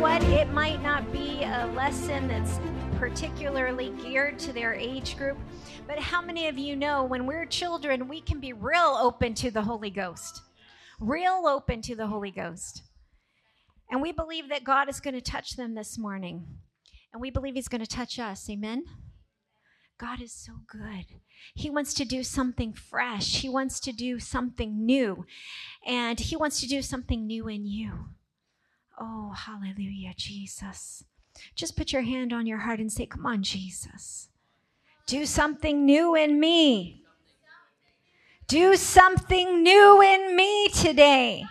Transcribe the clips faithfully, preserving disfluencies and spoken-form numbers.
what? It might not be a lesson that's particularly geared to their age group, but how many of you know when we're children, we can be real open to the Holy Ghost? Real open to the Holy Ghost. And we believe that God is going to touch them this morning. And we believe he's going to touch us. Amen? God is so good. He wants to do something fresh. He wants to do something new. And he wants to do something new in you. Oh, hallelujah, Jesus. Just put your hand on your heart and say, come on, Jesus. Do something new in me. Do something new in me today.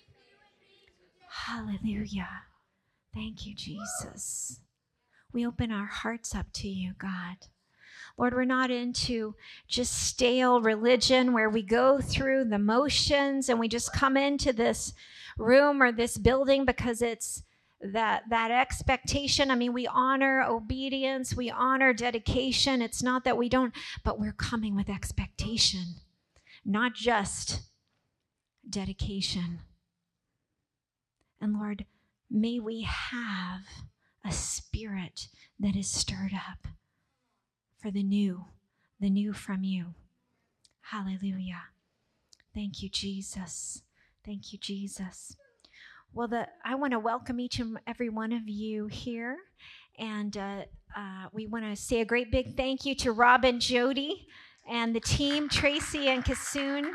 Hallelujah. Thank you, Jesus. We open our hearts up to you, God. Lord, we're not into just stale religion where we go through the motions and we just come into this room or this building because it's that that expectation. I mean, we honor obedience, we honor dedication. It's not that we don't, but we're coming with expectation, not just dedication. And Lord, may we have a spirit that is stirred up for the new, the new from you. Hallelujah. Thank you, Jesus. Thank you, Jesus. Well, the, I want to welcome each and every one of you here. And uh, uh, we want to say a great big thank you to Rob and Jody and the team, Tracy and Kassoon.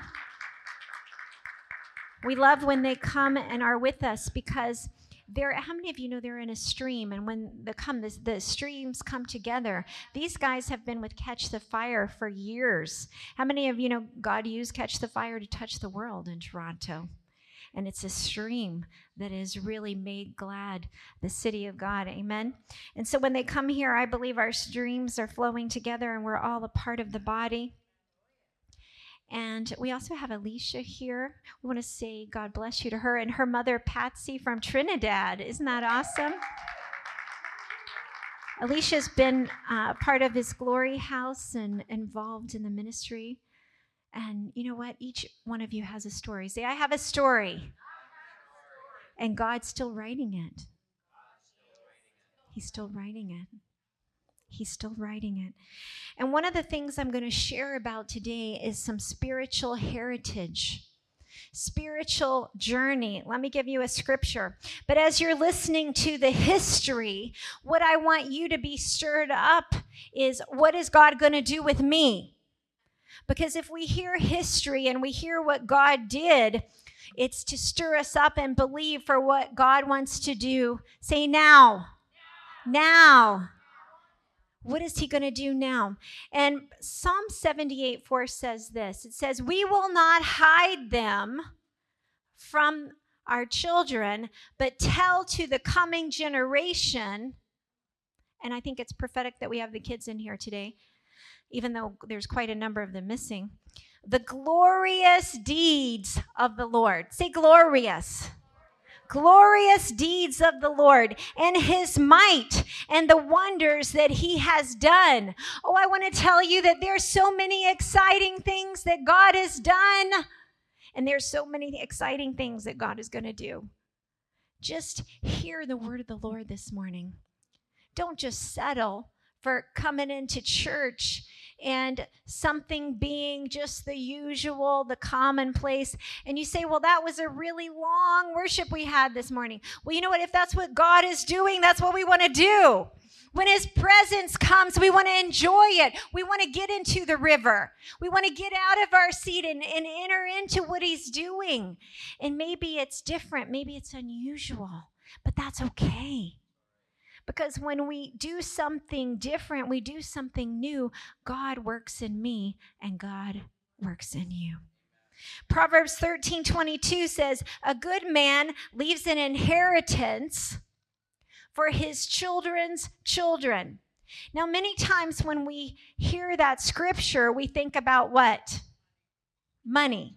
We love when they come and are with us because they're, how many of you know they're in a stream? And when the come, the, the streams come together, these guys have been with Catch the Fire for years. How many of you know God used Catch the Fire to touch the world in Toronto? And it's a stream that has really made glad the city of God. Amen. And so when they come here, I believe our streams are flowing together and we're all a part of the body. And we also have Alicia here. We want to say God bless you to her and her mother, Patsy from Trinidad. Isn't that awesome? Alicia's been uh, part of his Glory House and involved in the ministry. And you know what? Each one of you has a story. Say, I have a story. And God's still writing it. He's still writing it. He's still writing it. And one of the things I'm going to share about today is some spiritual heritage, spiritual journey. Let me give you a scripture. But as you're listening to the history, what I want you to be stirred up is, what is God going to do with me? Because if we hear history and we hear what God did, it's to stir us up and believe for what God wants to do. Say now. Now. Now. What is he going to do now? And Psalm seventy-eight four says this. It says, we will not hide them from our children, but tell to the coming generation. And I think it's prophetic that we have the kids in here today, even though there's quite a number of them missing. The glorious deeds of the Lord. Say glorious. Glorious deeds of the Lord and his might and the wonders that he has done. Oh, I want to tell you that there's so many exciting things that God has done. And there's so many exciting things that God is going to do. Just hear the word of the Lord this morning. Don't just settle for coming into church and something being just the usual, the commonplace. And you say, well, that was a really long worship we had this morning. Well, you know what? If that's what God is doing, that's what we want to do. When his presence comes, we want to enjoy it. We want to get into the river. We want to get out of our seat and, and enter into what he's doing. And maybe it's different. Maybe it's unusual, but that's okay. Because when we do something different, we do something new, God works in me and God works in you. Proverbs thirteen twenty-two says, a good man leaves an inheritance for his children's children. Now, many times when we hear that scripture, we think about what? Money.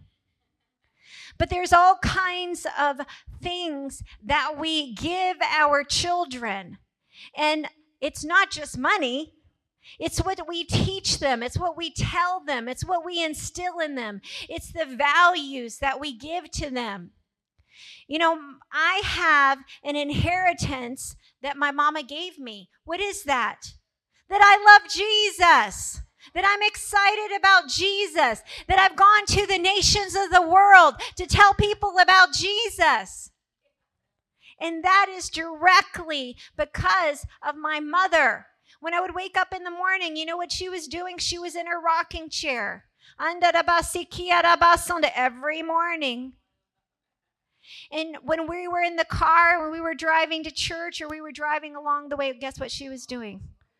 But there's all kinds of things that we give our children. And it's not just money. It's what we teach them. It's what we tell them. It's what we instill in them. It's the values that we give to them. You know, I have an inheritance that my mama gave me. What is that? That I love Jesus, that I'm excited about Jesus, that I've gone to the nations of the world to tell people about Jesus. And that is directly because of my mother. When I would wake up in the morning, you know what she was doing? She was in her rocking chair every morning. And when we were in the car, when we were driving to church or we were driving along the way, guess what she was doing?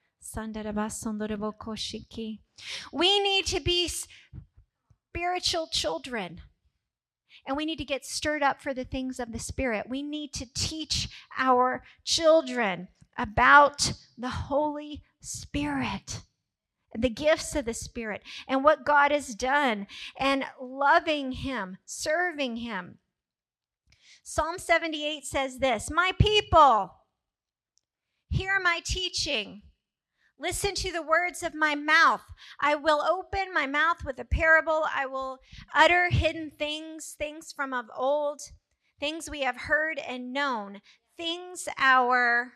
We need to be spiritual children. And we need to get stirred up for the things of the Spirit. We need to teach our children about the Holy Spirit, the gifts of the Spirit, and what God has done, and loving Him, serving Him. Psalm seventy-eight says this, "My people, hear my teaching. Listen to the words of my mouth. I will open my mouth with a parable. I will utter hidden things, things from of old, things we have heard and known, things our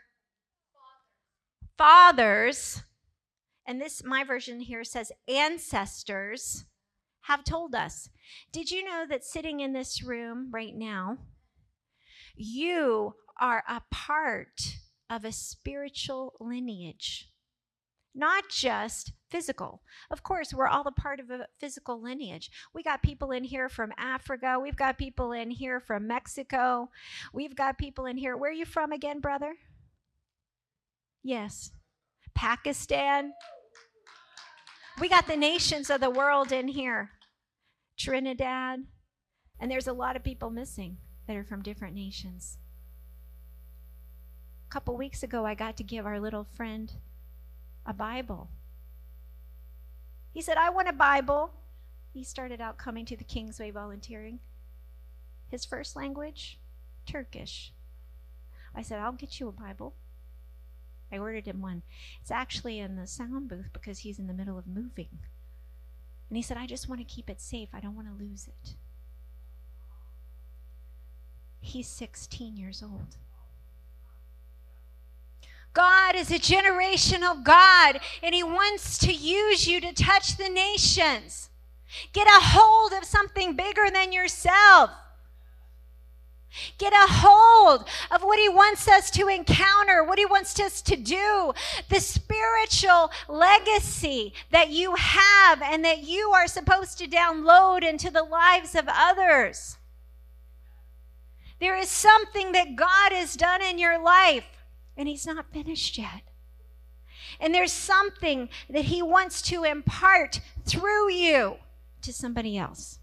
fathers," and this, my version here says ancestors, "have told us." Did you know that sitting in this room right now, you are a part of a spiritual lineage? Not just physical. Of course, we're all a part of a physical lineage. We got people in here from Africa. We've got people in here from Mexico. We've got people in here. Where are you from again, brother? Yes. Pakistan. We got the nations of the world in here. Trinidad. And there's a lot of people missing that are from different nations. A couple weeks ago, I got to give our little friend a Bible. He said, "I want a Bible." He started out coming to the Kingsway volunteering. His first language, Turkish. I said, "I'll get you a Bible." I ordered him one. It's actually in the sound booth because he's in the middle of moving. And he said, "I just want to keep it safe. I don't want to lose it." He's sixteen years old. God is a generational God, and He wants to use you to touch the nations. Get a hold of something bigger than yourself. Get a hold of what He wants us to encounter, what He wants us to do, the spiritual legacy that you have and that you are supposed to download into the lives of others. There is something that God has done in your life, and He's not finished yet. And there's something that He wants to impart through you to somebody else.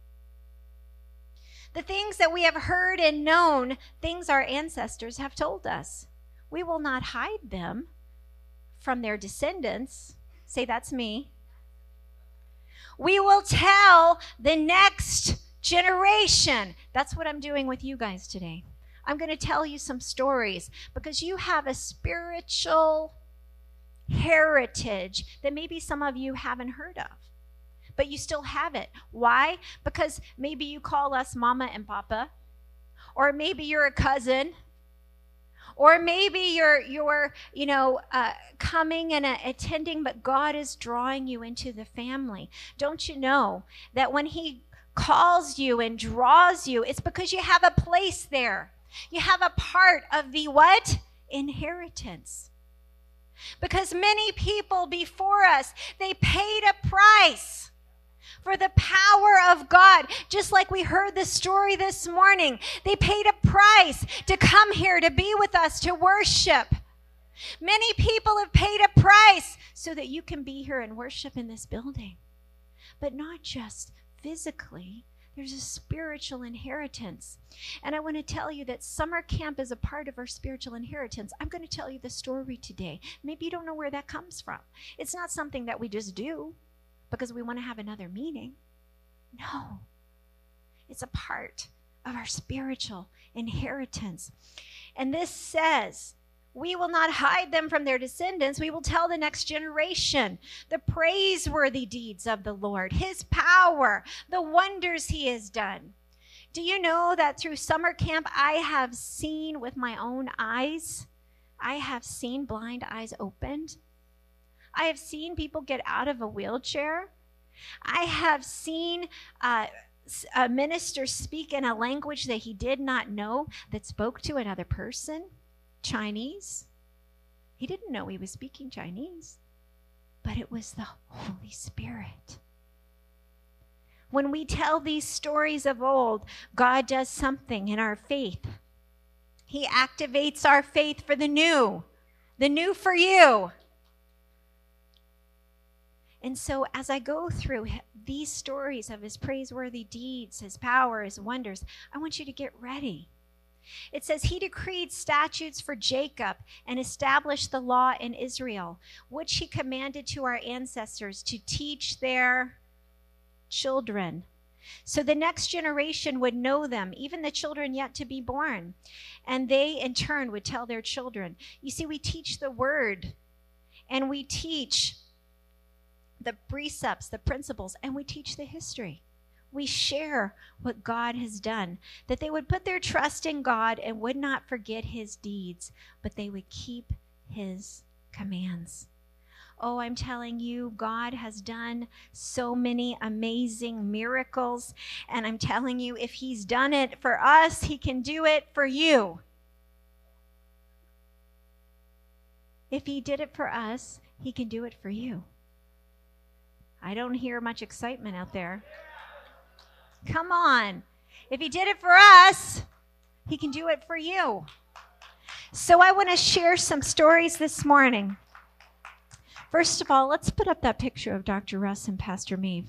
The things that we have heard and known, things our ancestors have told us, we will not hide them from their descendants. Say, "That's me." We will tell the next generation. That's what I'm doing with you guys today. I'm going to tell you some stories because you have a spiritual heritage that maybe some of you haven't heard of, but you still have it. Why? Because maybe you call us Mama and Papa, or maybe you're a cousin, or maybe you're you're you know uh, coming and uh, attending, but God is drawing you into the family. Don't you know that when He calls you and draws you, it's because you have a place there. You have a part of the what? Inheritance. Because many people before us, they paid a price for the power of God. Just like we heard the story this morning, they paid a price to come here, to be with us, to worship. Many people have paid a price so that you can be here and worship in this building. But not just physically. There's a spiritual inheritance. And I want to tell you that summer camp is a part of our spiritual inheritance. I'm going to tell you the story today. Maybe you don't know where that comes from. It's not something that we just do because we want to have another meeting. No. It's a part of our spiritual inheritance. And this says, we will not hide them from their descendants. We will tell the next generation the praiseworthy deeds of the Lord, His power, the wonders He has done. Do you know that through summer camp, I have seen with my own eyes, I have seen blind eyes opened. I have seen people get out of a wheelchair. I have seen uh, a minister speak in a language that he did not know that spoke to another person, Chinese. He didn't know he was speaking Chinese, but it was the Holy Spirit. When we tell these stories of old, God does something in our faith. He activates our faith for the new, the new for you. And so as I go through these stories of his praiseworthy deeds, his power, his wonders, I want you to get ready. It says he decreed statutes for Jacob and established the law in Israel, which he commanded to our ancestors to teach their children. So the next generation would know them, even the children yet to be born. And they in turn would tell their children. You see, we teach the word and we teach the precepts, the principles, and we teach the history. We share what God has done, that they would put their trust in God and would not forget his deeds, but they would keep his commands. Oh, I'm telling you, God has done so many amazing miracles, and I'm telling you, if he's done it for us, he can do it for you. If he did it for us, he can do it for you. I don't hear much excitement out there. Come on. If he did it for us, he can do it for you. So I want to share some stories this morning. First of all, let's put up that picture of Doctor Russ and Pastor Maeve.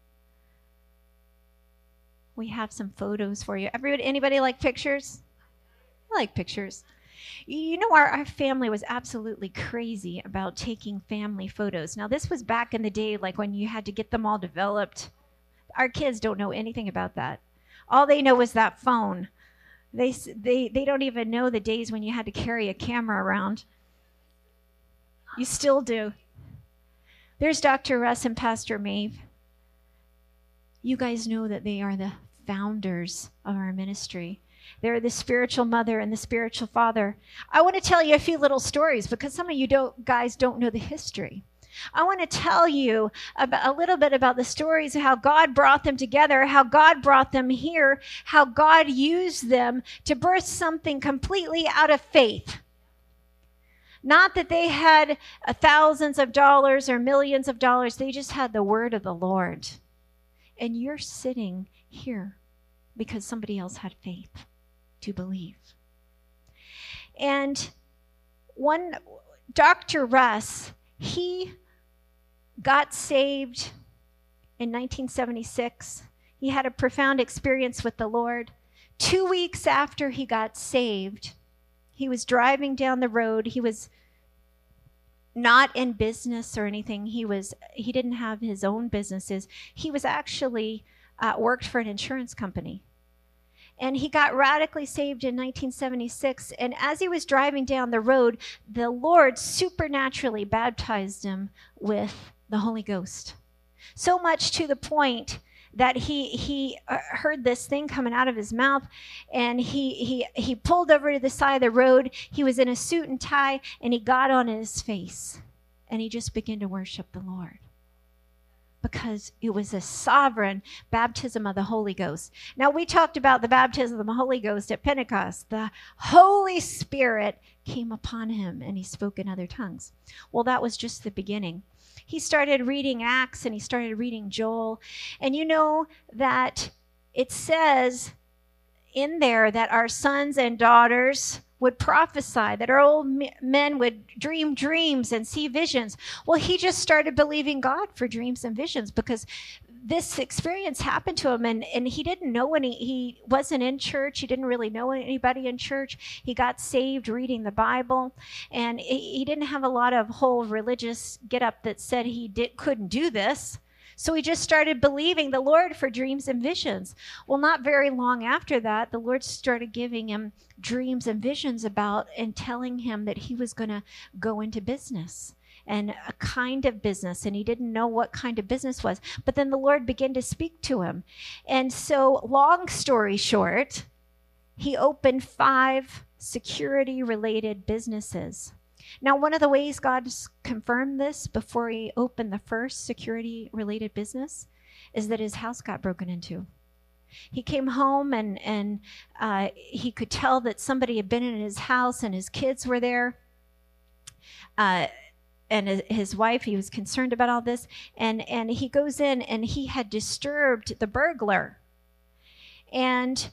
We have some photos for you. Everybody, anybody like pictures? I like pictures. You know, our, our family was absolutely crazy about taking family photos. Now, this was back in the day, like when you had to get them all developed. Our kids don't know anything about that. All they know is that phone. They, they, they don't even know the days when you had to carry a camera around. You still do. There's Doctor Russ and Pastor Maeve. You guys know that they are the founders of our ministry. They're the spiritual mother and the spiritual father. I want to tell you a few little stories because some of you don't, guys don't know the history. I want to tell you about, a little bit about the stories of how God brought them together, how God brought them here, how God used them to birth something completely out of faith. Not that they had uh, thousands of dollars or millions of dollars. They just had the word of the Lord. And you're sitting here because somebody else had faith to believe. And one, Doctor Russ, he got saved in nineteen seventy-six. He had a profound experience with the Lord. Two weeks after he got saved, he was driving down the road. He was not in business or anything. He was, he didn't have his own businesses. He was actually uh, worked for an insurance company. And he got radically saved in nineteen seventy-six. And as he was driving down the road, the Lord supernaturally baptized him with the Holy Ghost. So much to the point that he he heard this thing coming out of his mouth, and he he he pulled over to the side of the road. He was in a suit and tie, and he got on his face, and he just began to worship the Lord. Because it was a sovereign baptism of the Holy Ghost. Now, we talked about the baptism of the Holy Ghost at Pentecost. The Holy Spirit came upon him, and he spoke in other tongues. Well, that was just the beginning. He started reading Acts, and he started reading Joel. And you know that it says in there that our sons and daughters would prophesy, that our old men would dream dreams and see visions. Well, he just started believing God for dreams and visions because this experience happened to him, and, and he didn't know any, he wasn't in church. He didn't really know anybody in church. He got saved reading the Bible, and he, he didn't have a lot of whole religious get up that said he did, couldn't do this. So he just started believing the Lord for dreams and visions. Well, not very long after that, the Lord started giving him dreams and visions about and telling him that he was going to go into business. and a kind of business, and he didn't know what kind of business was. But then the Lord began to speak to him. And so, long story short, he opened five security-related businesses. Now, one of the ways God confirmed this before he opened the first security-related business is that his house got broken into. He came home and, and uh, he could tell that somebody had been in his house and his kids were there. Uh, and his wife, he was concerned about all this. And, and he goes in and he had disturbed the burglar. And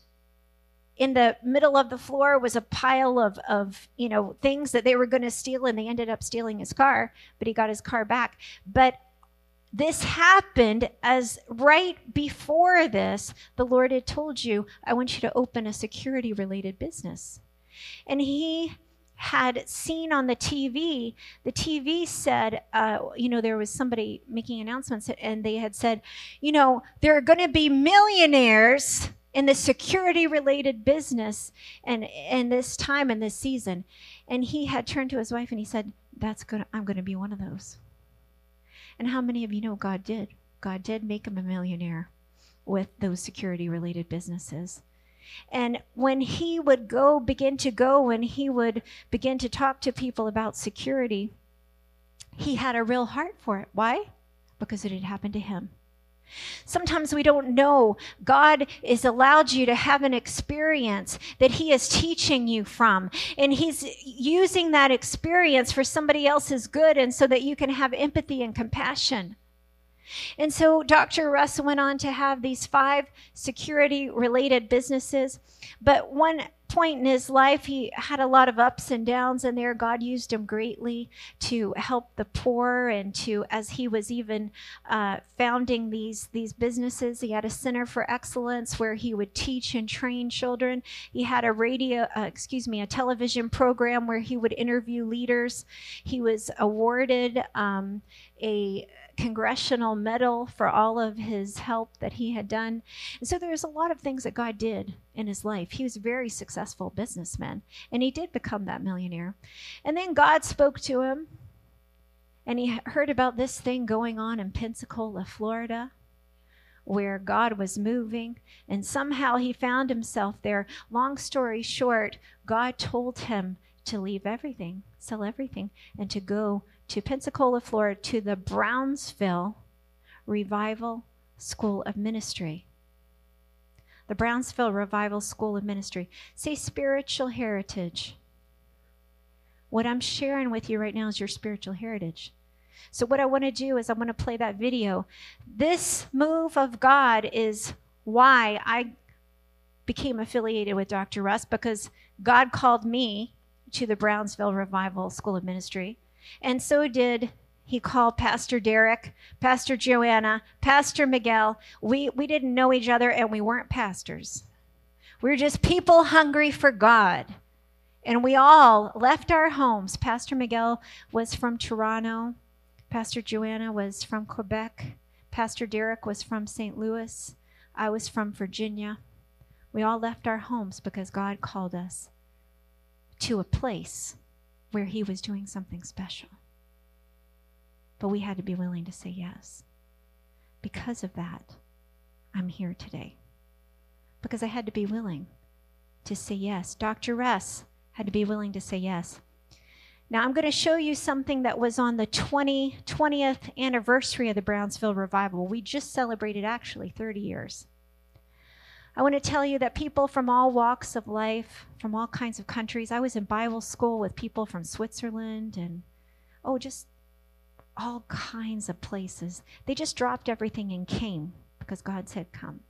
in the middle of the floor was a pile of, of you know, things that they were going to steal, and they ended up stealing his car, but he got his car back. But this happened as right before this, the Lord had told you, I want you to open a security-related business. And he had seen on the T V, the T V said, uh, you know, there was somebody making announcements, and they had said, you know, there are going to be millionaires in the security-related business and, and this time and this season. And he had turned to his wife and he said, "That's good. I'm going to be one of those." And how many of you know God did? God did make him a millionaire with those security-related businesses. And when he would go, begin to go, and he would begin to talk to people about security, he had a real heart for it. Why? Because it had happened to him. Sometimes we don't know. God has allowed you to have an experience that he is teaching you from. And he's using that experience for somebody else's good, and so that you can have empathy and compassion. And so Doctor Russ went on to have these five security-related businesses. But one point in his life, he had a lot of ups and downs, and there God used him greatly to help the poor, and to, as he was even uh, founding these, these businesses, he had a center for excellence where he would teach and train children. He had a radio, uh, excuse me, a television program where he would interview leaders. He was awarded um, a congressional medal for all of his help that he had done. And so there's a lot of things that God did in his life. He was a very successful businessman, and he did become that millionaire. And then God spoke to him, and he heard about this thing going on in Pensacola, Florida, where God was moving, and somehow he found himself there. Long story short, God told him to leave everything, sell everything, and to go to Pensacola, Florida, to the Brownsville Revival School of Ministry. The Brownsville Revival School of Ministry. Say spiritual heritage. What I'm sharing with you right now is your spiritual heritage. So what I want to do is I want to play that video. This move of God is why I became affiliated with Doctor Russ, because God called me to the Brownsville Revival School of Ministry. And so did he call Pastor Derek, Pastor Joanna, Pastor Miguel. We, we didn't know each other, and we weren't pastors. We were just people hungry for God. And we all left our homes. Pastor Miguel was from Toronto. Pastor Joanna was from Quebec. Pastor Derek was from Saint Louis. I was from Virginia. We all left our homes because God called us to a place where he was doing something special. But we had to be willing to say yes. Because of that, I'm here today. Because I had to be willing to say yes. Doctor Russ had to be willing to say yes. Now I'm going to show you something that was on the twentieth anniversary of the Brownsville Revival. We just celebrated actually thirty years. I want to tell you that people from all walks of life, from all kinds of countries. I was in Bible school with people from Switzerland and, oh, just all kinds of places. They just dropped everything and came because God said, come.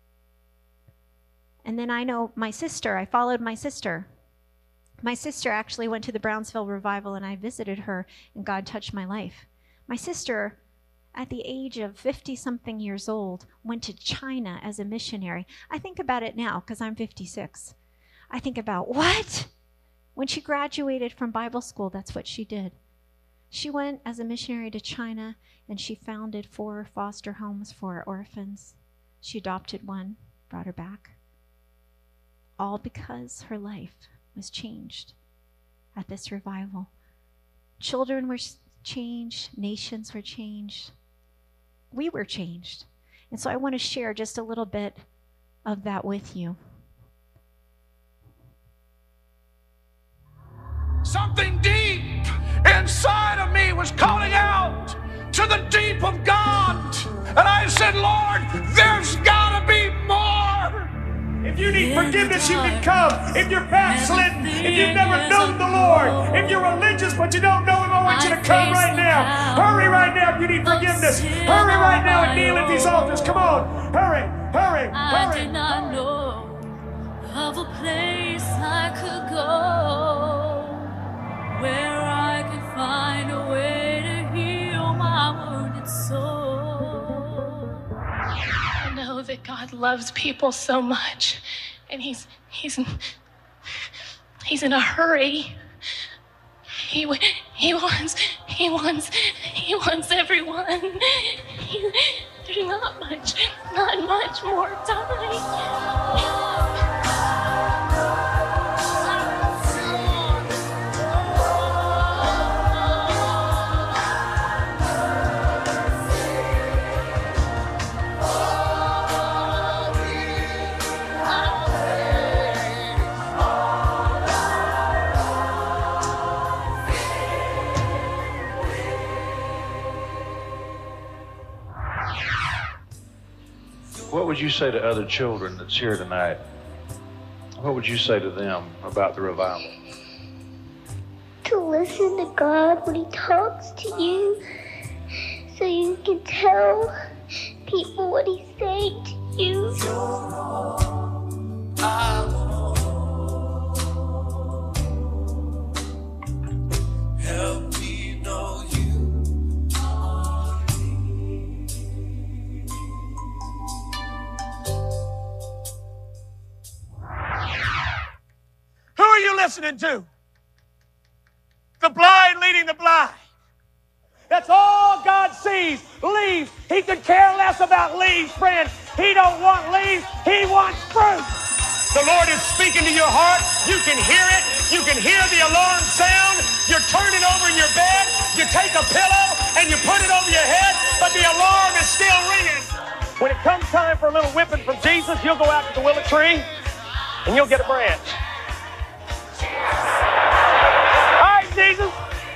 And then I know my sister, I followed my sister. My sister actually went to the Brownsville Revival, and I visited her, and God touched my life. My sister, at the age of fifty-something years old, went to China as a missionary. I think about it now because I'm fifty-six. I think about, what? When she graduated from Bible school, that's what she did. She went as a missionary to China, and she founded four foster homes for orphans. She adopted one, brought her back. All because her life was changed at this revival. Children were changed, nations were changed, we were changed. And so I want to share just a little bit of that with you. Something deep inside of me was calling out to the deep of God. And I said, Lord, there's got to be more. If you need forgiveness, you can come. If you're backslidden, if you've never known the Lord, if you're religious but you don't know Him, I want you to come right now. Hurry right now if you need forgiveness. Hurry right now and kneel at these altars. Come on. Hurry, hurry, hurry. I did not know of a place I could go where I could find a way to heal my wounded soul. I know that God loves people so much, and He's He's He's in a hurry. He He wants He wants He wants everyone. He, there's not much, not much more time. What would you say to other children that's here tonight? What would you say to them about the revival? To listen to God when He talks to you, so you can tell people what He's saying to you. Help me know you. Who are you listening to? The blind leading the blind. That's all God sees. Leaves. He could care less about leaves, friend. He don't want leaves. He wants fruit. The Lord is speaking to your heart. You can hear it. You can hear the alarm sound. You're turning over in your bed. You take a pillow and you put it over your head, but the alarm is still ringing. When it comes time for a little whipping from Jesus, you'll go out to the willow tree and you'll get a branch. All right, Jesus.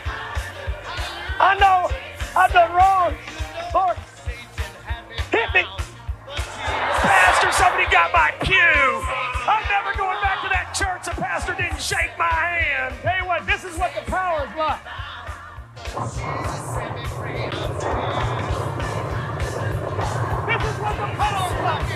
I know I've done wrong. Lord, hit me. Pastor, somebody got my pew. I'm never going back to that church. The pastor didn't shake my hand. Tell you what, this is what the power is like. This is what the power is like.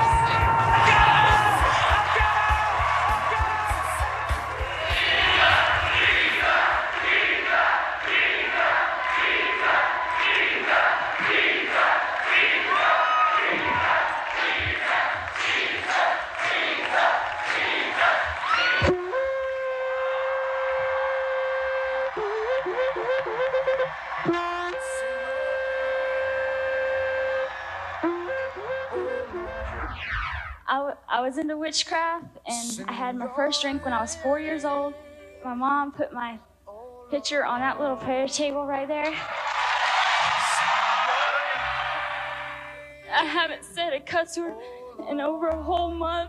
I, w- I was into witchcraft, and I had my first drink when I was four years old. My mom put my picture on that little prayer table right there. I haven't said a cuss word in over a whole month.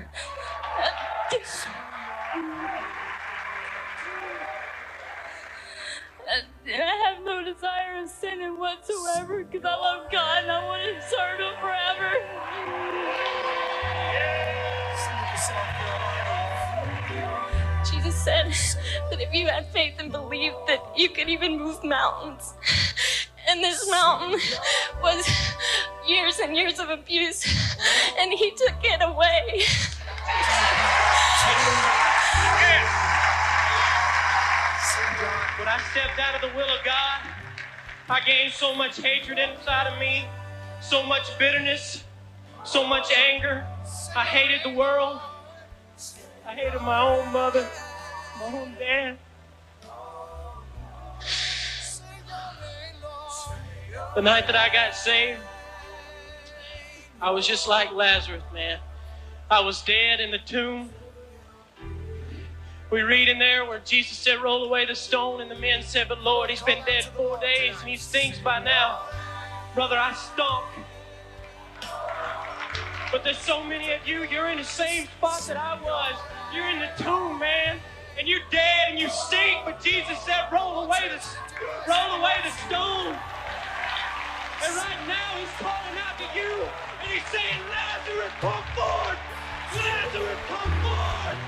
And I have no desire of sinning whatsoever because I love God and I want to serve Him forever. Jesus said that if you had faith and believed that you could even move mountains. And this mountain was years and years of abuse, and He took it away. When I stepped out of the will of God, I gained so much hatred inside of me, so much bitterness, so much anger. I hated the world. I hated my own mother, my own dad. The night that I got saved, I was just like Lazarus, man. I was dead in the tomb. We read in there where Jesus said, roll away the stone, and the men said, but Lord, he's been dead four days and he stinks by now. Brother, I stunk. But there's so many of you, you're in the same spot that I was. You're in the tomb, man, and you're dead and you stink, but Jesus said, roll away the, roll away the stone. And right now he's calling out to you, and he's saying, Lazarus, come forward! Lazarus, come forward!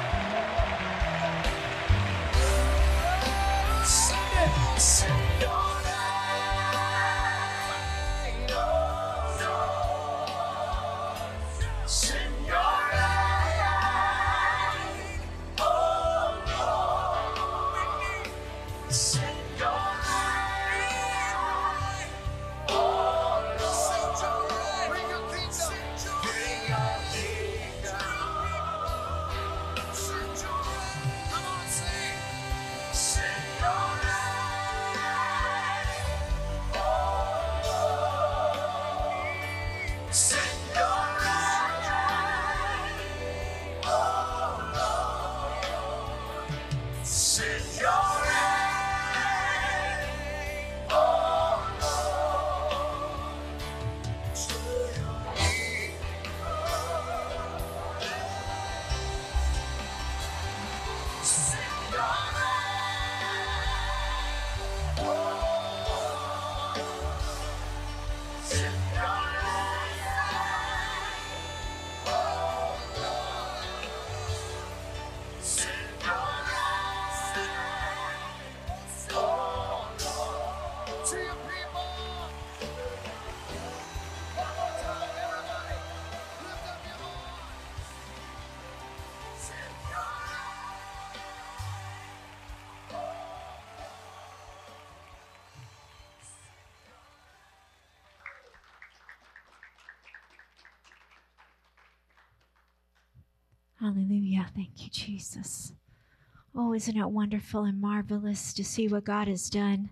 Hallelujah. Thank you, Jesus. Oh, isn't it wonderful and marvelous to see what God has done?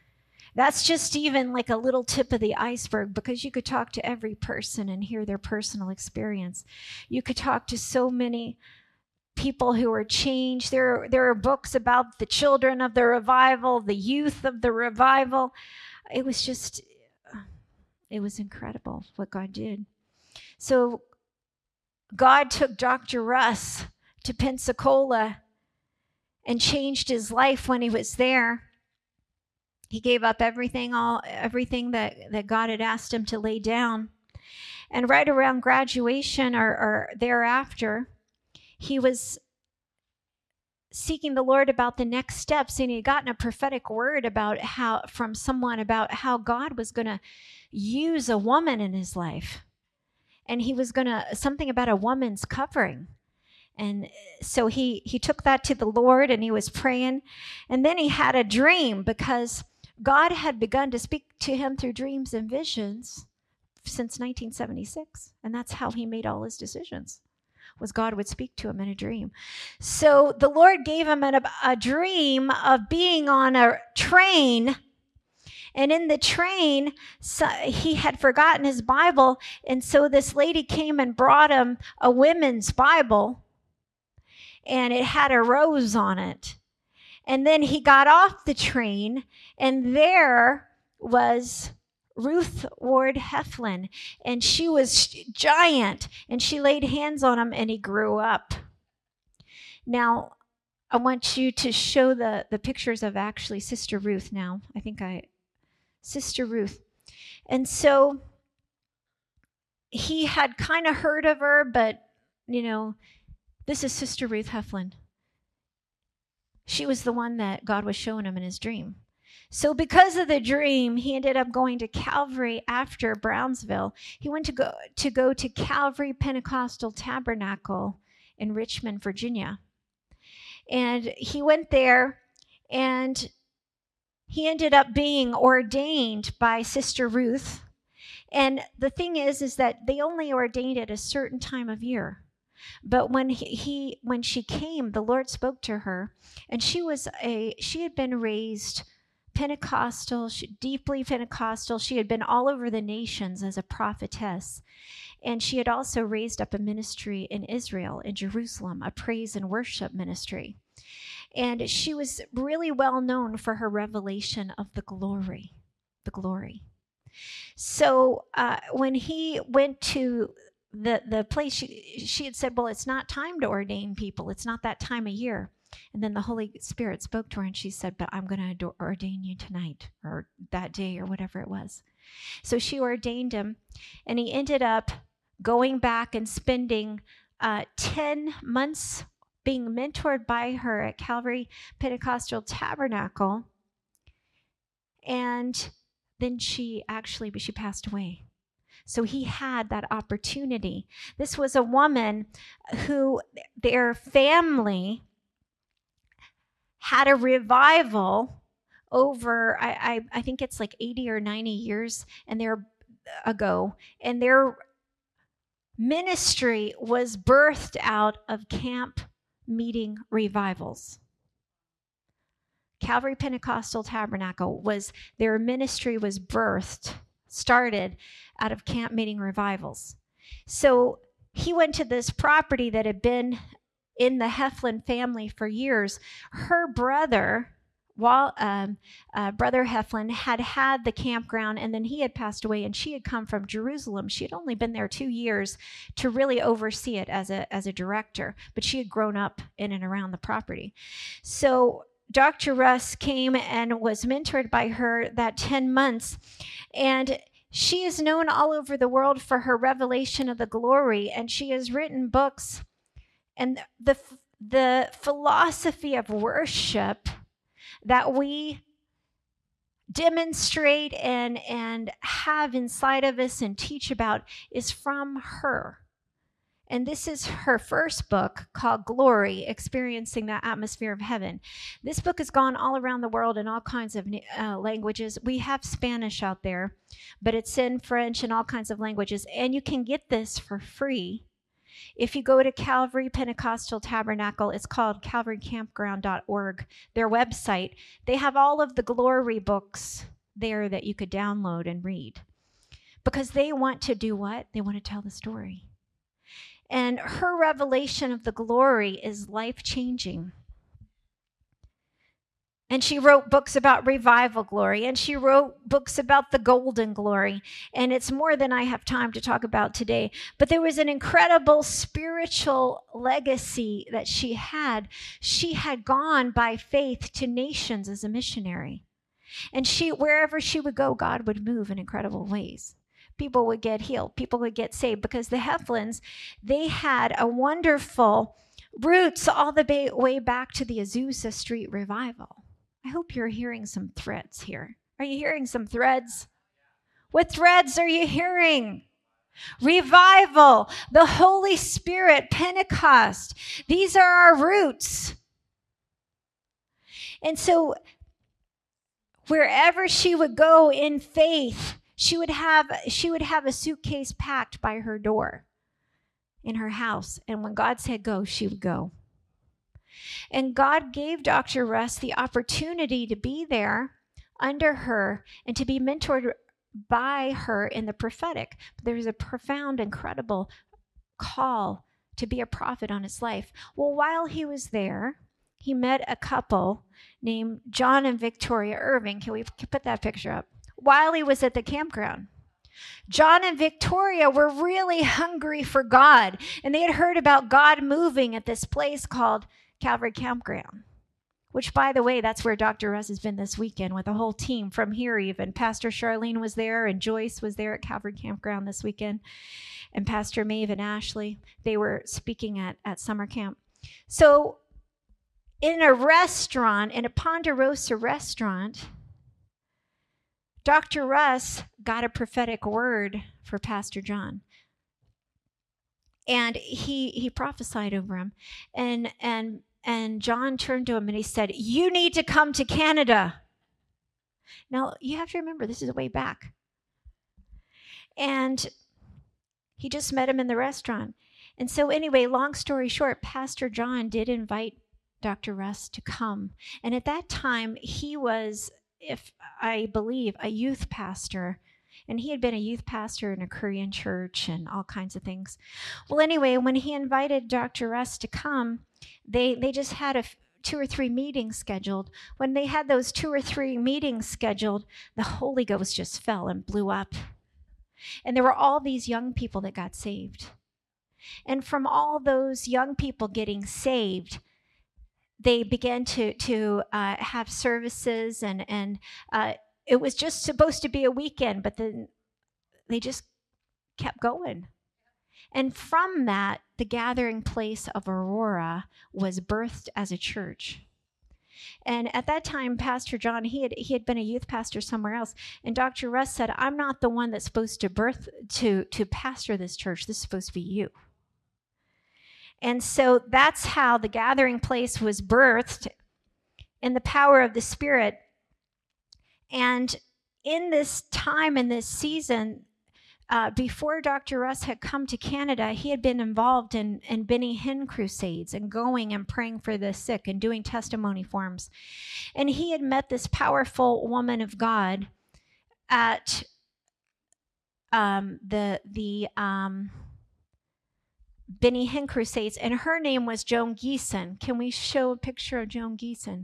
That's just even like a little tip of the iceberg, because you could talk to every person and hear their personal experience. You could talk to so many people who are changed. There, there are books about the children of the revival, the youth of the revival. It was just, it was incredible what God did. So God took Doctor Russ to Pensacola and changed his life when he was there. He gave up everything, all everything that, that God had asked him to lay down. And right around graduation or, or thereafter, he was seeking the Lord about the next steps, and he had gotten a prophetic word about how from someone about how God was going to use a woman in his life. And he was going to, something about a woman's covering. And so he, he took that to the Lord, and he was praying. And then he had a dream, because God had begun to speak to him through dreams and visions since nineteen seventy-six. And that's how he made all his decisions, was God would speak to him in a dream. So the Lord gave him a, a dream of being on a train. And in the train, so he had forgotten his Bible. And so this lady came and brought him a women's Bible. And it had a rose on it. And then he got off the train, and there was Ruth Ward Heflin. And she was giant. And she laid hands on him, and he grew up. Now, I want you to show the, the pictures of actually Sister Ruth now. I think I... Sister Ruth. And so he had kind of heard of her, but, you know, this is Sister Ruth Heflin. She was the one that God was showing him in his dream. So because of the dream, he ended up going to Calvary after Brownsville. He went to go to go to Calvary Pentecostal Tabernacle in Richmond, Virginia. And he went there, and he ended up being ordained by Sister Ruth. And the thing is, is that they only ordained at a certain time of year. But when he, he when she came, the Lord spoke to her, and she was a she had been raised Pentecostal, she, deeply Pentecostal. She had been all over the nations as a prophetess. And she had also raised up a ministry in Israel, in Jerusalem, a praise and worship ministry. And she was really well known for her revelation of the glory, the glory. So uh, when he went to the, the place, she, she had said, well, it's not time to ordain people. It's not that time of year. And then the Holy Spirit spoke to her and she said, but I'm going to ordain you tonight or that day or whatever it was. So she ordained him, and he ended up going back and spending uh, ten months being mentored by her at Calvary Pentecostal Tabernacle. And then she actually, she passed away. So he had that opportunity. This was a woman who their family had a revival over, I, I, I think it's like eighty or ninety years and they're ago, and their ministry was birthed out of camp meeting revivals. Calvary Pentecostal Tabernacle was, their ministry was birthed, started out of camp meeting revivals. So he went to this property that had been in the Heflin family for years. Her brother, while um, uh, Brother Heflin, had had the campground, and then he had passed away, and she had come from Jerusalem. She had only been there two years to really oversee it as a as a director, but she had grown up in and around the property. So Doctor Russ came and was mentored by her that ten months, and she is known all over the world for her revelation of the glory, and she has written books. And the the philosophy of worship that we demonstrate and, and have inside of us and teach about is from her. And this is her first book called Glory, Experiencing the Atmosphere of Heaven. This book has gone all around the world in all kinds of uh, languages. We have Spanish out there, but it's in French and all kinds of languages. And you can get this for free. If you go to Calvary Pentecostal Tabernacle, it's called calvary campground dot org, their website. They have all of the glory books there that you could download and read. Because they want to do what? They want to tell the story. And her revelation of the glory is life-changing. And she wrote books about revival glory, and she wrote books about the golden glory. And it's more than I have time to talk about today. But there was an incredible spiritual legacy that she had. She had gone by faith to nations as a missionary. And she, wherever she would go, God would move in incredible ways. People would get healed. People would get saved because the Heflins, they had a wonderful roots all the way back to the Azusa Street revival. I hope you're hearing some threads here. Are you hearing some threads? What threads are you hearing? Revival, the Holy Spirit, Pentecost. These are our roots. And so wherever she would go in faith, she would have she would have a suitcase packed by her door in her house. And when God said go, she would go. And God gave Doctor Russ the opportunity to be there under her and to be mentored by her in the prophetic. There was a profound, incredible call to be a prophet on his life. Well, while he was there, he met a couple named John and Victoria Irving. Can we put that picture up? While he was at the campground. John and Victoria were really hungry for God, and they had heard about God moving at this place called Calvary Campground, which, by the way, that's where Doctor Russ has been this weekend with a whole team from here even. Pastor Charlene was there, and Joyce was there at Calvary Campground this weekend, and Pastor Maeve and Ashley. They were speaking at, at summer camp. So in a restaurant, in a Ponderosa restaurant, Doctor Russ got a prophetic word for Pastor John. And he he prophesied over him. And and and John turned to him and he said, "You need to come to Canada." Now, you have to remember, this is way back. And he just met him in the restaurant. And so anyway, long story short, Pastor John did invite Doctor Russ to come. And at that time, he was, if I believe, a youth pastor And he had been a youth pastor in a Korean church and all kinds of things. Well, anyway, when he invited Doctor Russ to come, they, they just had a two or three meetings scheduled. When they had those two or three meetings scheduled, the Holy Ghost just fell and blew up. And there were all these young people that got saved. And from all those young people getting saved, they began to, to uh, have services, and, and uh, it was just supposed to be a weekend, but then they just kept going. And from that, the gathering place of Aurora was birthed as a church. And at that time, Pastor John, he had he had been a youth pastor somewhere else. And Doctor Russ said, I'm not the one that's supposed to birth to, to pastor this church. This is supposed to be you. And so that's how the gathering place was birthed in the power of the Spirit. And in this time, in this season, Uh, before Doctor Russ had come to Canada, he had been involved in, in Benny Hinn crusades and going and praying for the sick and doing testimony forms. And he had met this powerful woman of God at um, the, the um, Benny Hinn crusades, and her name was Joan Geeson. Can we show a picture of Joan Geeson?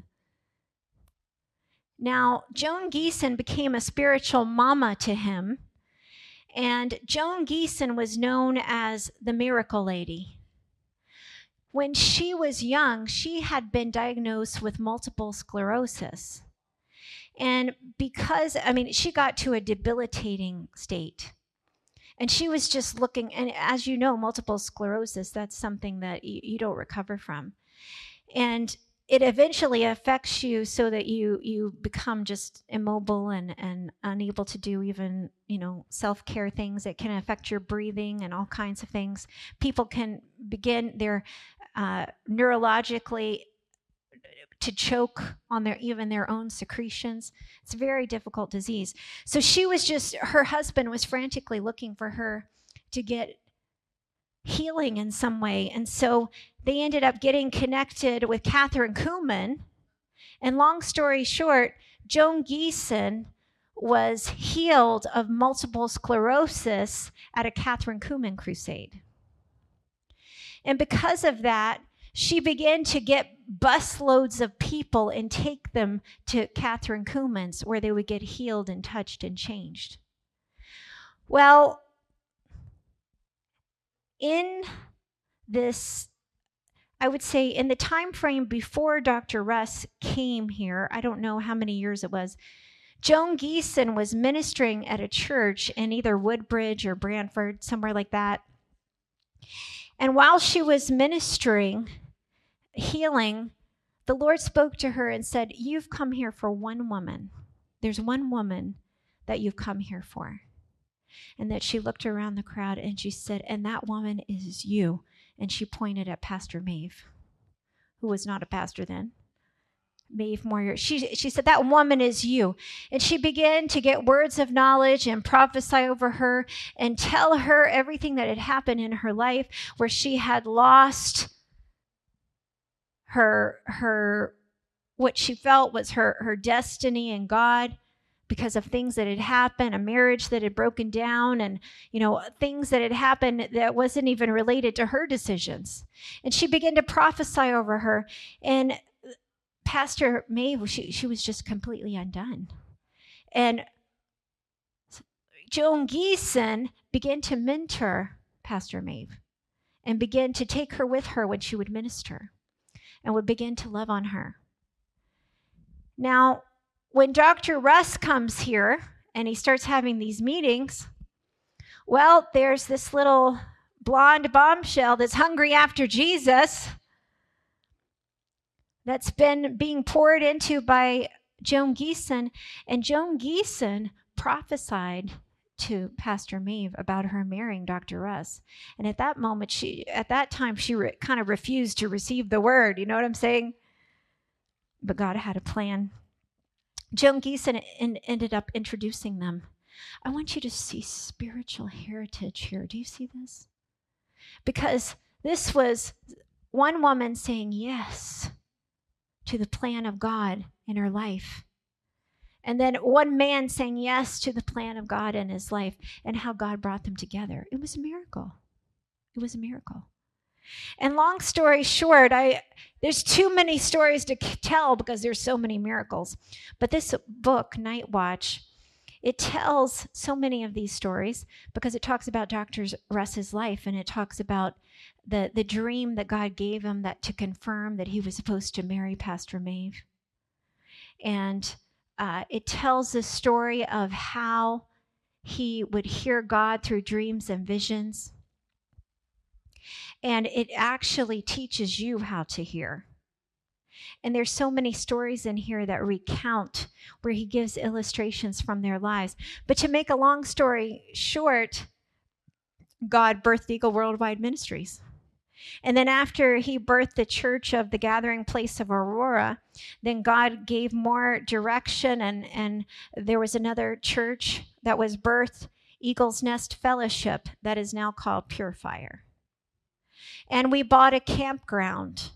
Now, Joan Geeson became a spiritual mama to him. And Joan Geeson was known as the Miracle Lady. When she was young, she had been diagnosed with multiple sclerosis. And because, I mean, she got to a debilitating state. And she was just looking, and as you know, multiple sclerosis, that's something that you, you don't recover from. And it eventually affects you so that you you become just immobile and, and unable to do even, you know, self-care things. It can affect your breathing and all kinds of things. People can begin their uh, neurologically to choke on their even their own secretions. It's a very difficult disease. So she was just, her husband was frantically looking for her to get healing in some way. And so they ended up getting connected with Catherine Kuhlman. And long story short, Joan Geeson was healed of multiple sclerosis at a Catherine Kuhlman crusade. And because of that, she began to get busloads of people and take them to Catherine Kuhlman's, where they would get healed and touched and changed. Well, in this, I would say in the time frame before Doctor Russ came here, I don't know how many years it was, Joan Geeson was ministering at a church in either Woodbridge or Brantford, somewhere like that. And while she was ministering, healing, the Lord spoke to her and said, you've come here for one woman. There's one woman that you've come here for. And that she looked around the crowd and she said, and that woman is you. And she pointed at Pastor Maeve, who was not a pastor then. Maeve Moyer. She, she said, that woman is you. And she began to get words of knowledge and prophesy over her and tell her everything that had happened in her life, where she had lost her, her what she felt was her, her destiny in God, because of things that had happened, a marriage that had broken down, and, you know, things that had happened that wasn't even related to her decisions. And she began to prophesy over her. And Pastor Maeve, she, she was just completely undone. And Joan Geeson began to mentor Pastor Maeve and began to take her with her when she would minister and would begin to love on her. Now, when Doctor Russ comes here and he starts having these meetings, well, there's this little blonde bombshell that's hungry after Jesus that's been being poured into by Joan Geeson. And Joan Geeson prophesied to Pastor Maeve about her marrying Doctor Russ. And at that moment, she, at that time, she re- kind of refused to receive the word. You know what I'm saying? But God had a plan. Joan Geeson en- ended up introducing them. I want you to see spiritual heritage here. Do you see this? Because this was one woman saying yes to the plan of God in her life. And then one man saying yes to the plan of God in his life and how God brought them together. It was a miracle. It was a miracle. And long story short, I there's too many stories to tell because there's so many miracles. But this book, Night Watch, it tells so many of these stories because it talks about Doctor Russ's life, and it talks about the, the dream that God gave him that to confirm that he was supposed to marry Pastor Maeve. And uh, it tells the story of how he would hear God through dreams and visions. And it actually teaches you how to hear. And there's so many stories in here that recount where he gives illustrations from their lives. But to make a long story short, God birthed Eagle Worldwide Ministries. And then after he birthed the Church of the Gathering Place of Aurora, then God gave more direction, and, and there was another church that was birthed, Eagle's Nest Fellowship, that is now called Pure Fire. And we bought a campground,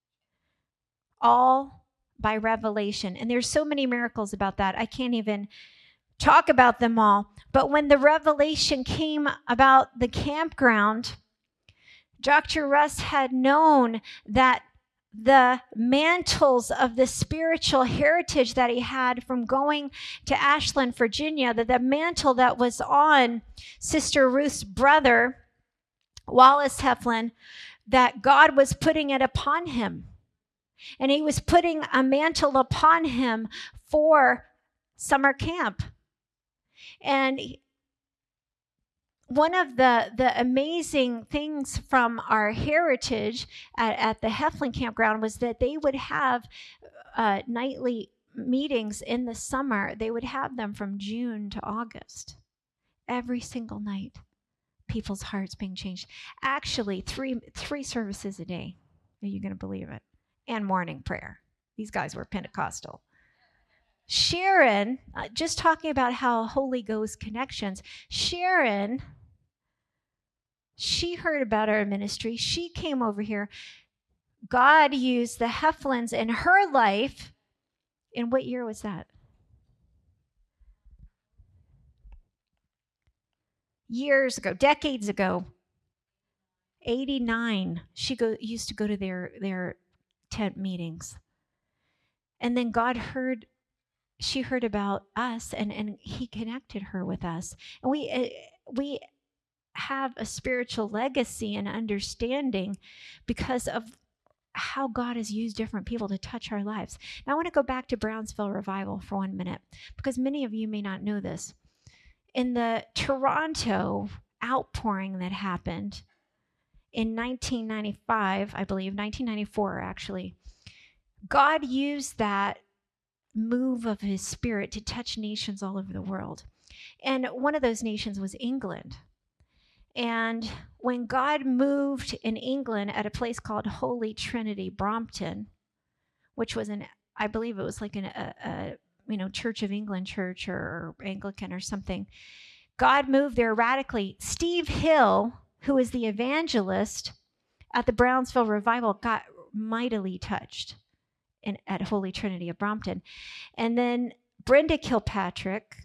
all by revelation. And there's so many miracles about that. I can't even talk about them all. But when the revelation came about the campground, Doctor Russ had known that the mantles of the spiritual heritage that he had from going to Ashland, Virginia, that the mantle that was on Sister Ruth's brother, Wallace Heflin, that God was putting it upon him. And he was putting a mantle upon him for summer camp. And one of the, the amazing things from our heritage at, at the Heflin campground was that they would have uh, nightly meetings in the summer. They would have them from June to August, every single night. People's hearts being changed. Actually, three three services a day. Are you going to believe it? And morning prayer. These guys were Pentecostal. Sharon, uh, just talking about how Holy Ghost connections. Sharon, she heard about our ministry. She came over here. God used the Heflins in her life. In what year was that? Years ago, decades ago, eighty-nine, she go, used to go to their, their tent meetings. And then God heard, she heard about us, and, and he connected her with us. And we, uh, we have a spiritual legacy and understanding because of how God has used different people to touch our lives. Now, I want to go back to Brownsville Revival for one minute, because many of you may not know this. In the Toronto outpouring that happened in nineteen ninety-five, I believe, nineteen ninety-four actually, God used that move of his spirit to touch nations all over the world. And one of those nations was England. And when God moved in England at a place called Holy Trinity, Brompton, which was an, I believe it was like an, a, a you know, Church of England church or Anglican or something. God moved there radically. Steve Hill, who is the evangelist at the Brownsville Revival, got mightily touched in, at Holy Trinity of Brompton. And then Brenda Kilpatrick,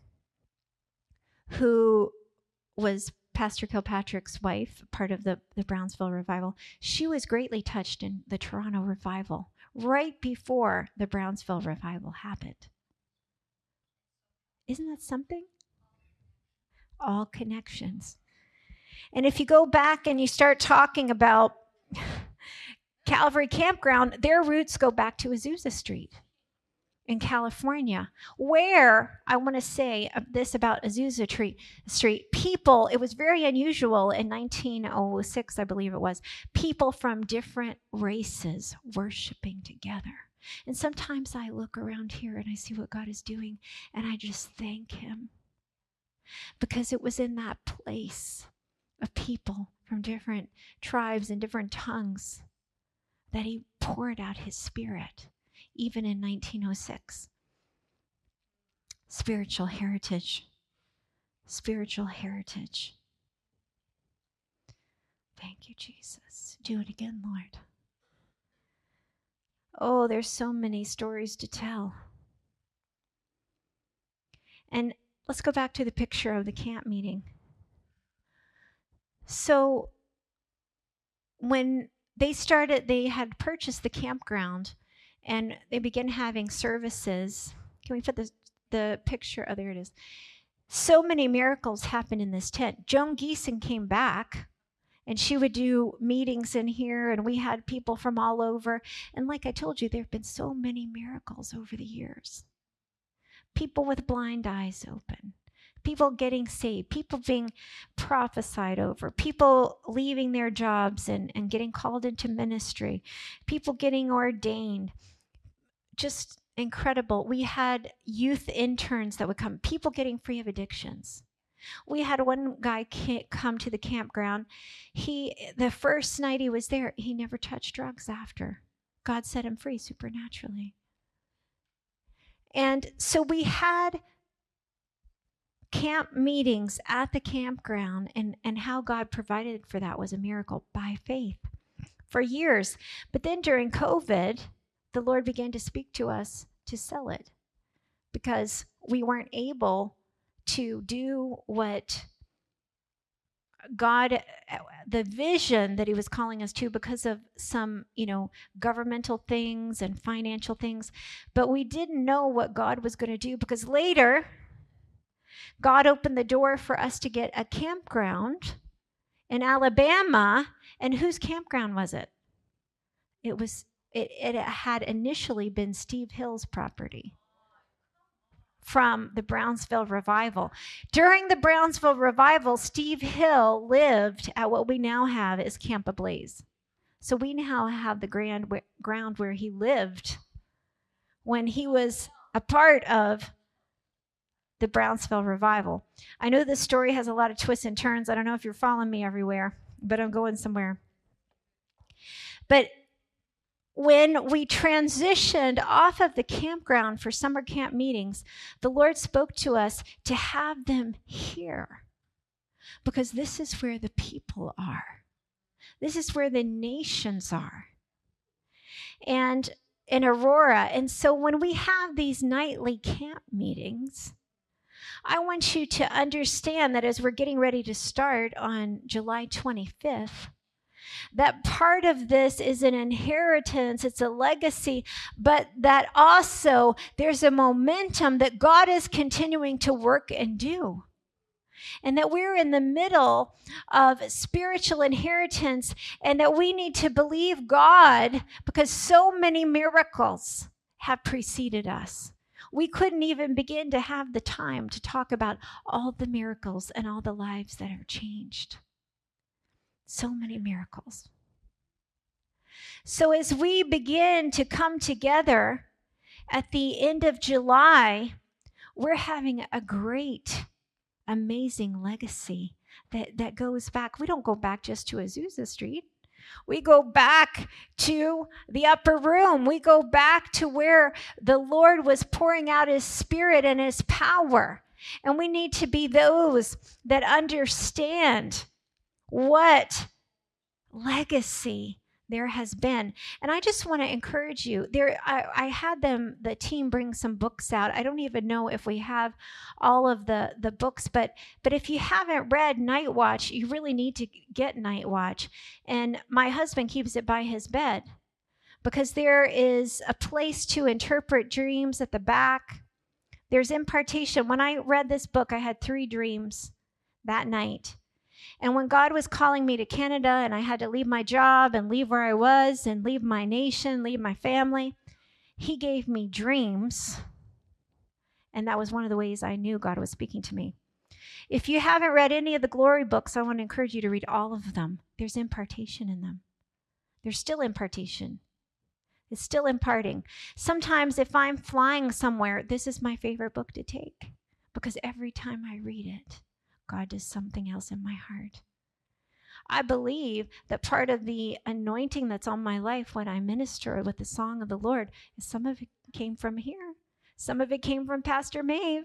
who was Pastor Kilpatrick's wife, part of the, the Brownsville Revival, she was greatly touched in the Toronto Revival right before the Brownsville Revival happened. Isn't that something? All connections. And if you go back and you start talking about Calvary Campground, their roots go back to Azusa Street in California, where I want to say this about Azusa Street. People, it was very unusual in nineteen oh six, I believe it was, people from different races worshiping together. And sometimes I look around here and I see what God is doing, and I just thank him. Because it was in that place of people from different tribes and different tongues that he poured out his spirit, even in nineteen oh six. Spiritual heritage. Spiritual heritage. Thank you, Jesus. Do it again, Lord. Oh, there's so many stories to tell. And let's go back to the picture of the camp meeting. So when they started, they had purchased the campground, and they began having services. Can we put the, the picture? Oh, there it is. So many miracles happened in this tent. Joan Geeson came back, and she would do meetings in here, and we had people from all over. And like I told you, there have been so many miracles over the years. People with blind eyes open, people getting saved, people being prophesied over, people leaving their jobs and, and getting called into ministry, people getting ordained. Just incredible. We had youth interns that would come, people getting free of addictions. We had one guy come to the campground. He, the first night he was there, he never touched drugs after. God set him free supernaturally. And so we had camp meetings at the campground, and, and how God provided for that was a miracle by faith for years. But then during COVID, the Lord began to speak to us to sell it because we weren't able to do what God, the vision that he was calling us to, because of some, you know, governmental things and financial things. But we didn't know what God was going to do, because later God opened the door for us to get a campground in Alabama. And whose campground was it? It was, it, it had initially been Steve Hill's property from the Brownsville Revival. During the Brownsville Revival, Steve Hill lived at what we now have as Camp Ablaze. So we now have the grand w- ground where he lived when he was a part of the Brownsville Revival. I know this story has a lot of twists and turns. I don't know if you're following me everywhere, but I'm going somewhere. But when we transitioned off of the campground for summer camp meetings, the Lord spoke to us to have them here, because this is where the people are. This is where the nations are. And in Aurora. And so when we have these nightly camp meetings, I want you to understand that as we're getting ready to start on July twenty-fifth, that part of this is an inheritance, it's a legacy, but that also there's a momentum that God is continuing to work and do. And that we're in the middle of spiritual inheritance, and that we need to believe God, because so many miracles have preceded us. We couldn't even begin to have the time to talk about all the miracles and all the lives that are changed. So many miracles. So as we begin to come together at the end of July, we're having a great, amazing legacy that, that goes back. We don't go back just to Azusa Street. We go back to the upper room. We go back to where the Lord was pouring out his Spirit and his power. And we need to be those that understand what legacy there has been. And I just want to encourage you. There, I, I had them, the team, bring some books out. I don't even know if we have all of the, the books, but but if you haven't read Night Watch, you really need to get Night Watch. And my husband keeps it by his bed, because there is a place to interpret dreams at the back. There's impartation. When I read this book, I had three dreams that night. And when God was calling me to Canada, and I had to leave my job and leave where I was and leave my nation, leave my family, he gave me dreams. And that was one of the ways I knew God was speaking to me. If you haven't read any of the glory books, I want to encourage you to read all of them. There's impartation in them. There's still impartation. It's still imparting. Sometimes if I'm flying somewhere, this is my favorite book to take, because every time I read it, God does something else in my heart. I believe that part of the anointing that's on my life when I minister with the song of the Lord is some of it came from here. Some of it came from Pastor Maeve.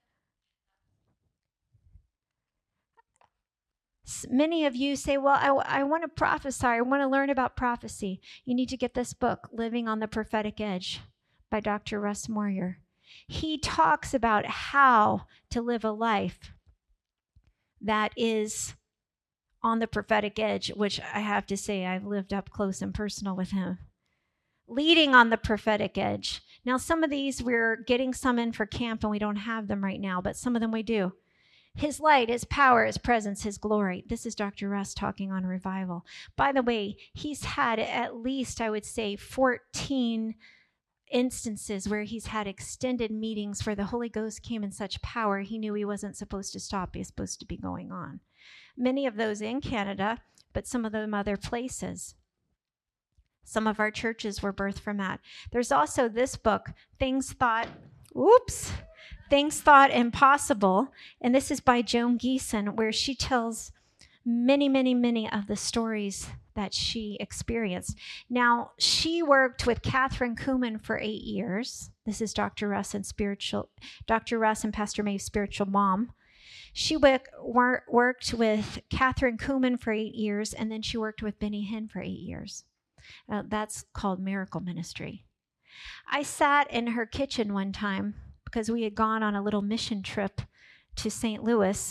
Many of you say, well, I, I want to prophesy. I want to learn about prophecy. You need to get this book, Living on the Prophetic Edge, by Doctor Russ Moyer. he talks about how to live a life that is on the prophetic edge, which I have to say I've lived up close and personal with him. Leading on the prophetic edge. Now, some of these we're getting some in for camp and we don't have them right now, but some of them we do. His light, his power, his presence, his glory. This is Doctor Russ talking on revival. By the way, he's had at least, I would say, fourteen instances where he's had extended meetings where the Holy Ghost came in such power, he knew he wasn't supposed to stop. He was supposed to be going on. Many of those in Canada, but some of them other places. Some of our churches were birthed from that. There's also this book, Things Thought, oops, Things Thought Impossible. And this is by Joan Geeson, where she tells many, many, many of the stories that she experienced. Now, she worked with Catherine Kuhlman for eight years. This is Doctor Russ and spiritual, Doctor Russ and Pastor Maeve's spiritual mom. She work, wor- worked with Catherine Kuhlman for eight years, and then she worked with Benny Hinn for eight years. Uh, that's called miracle ministry. I sat in her kitchen one time because we had gone on a little mission trip to Saint Louis.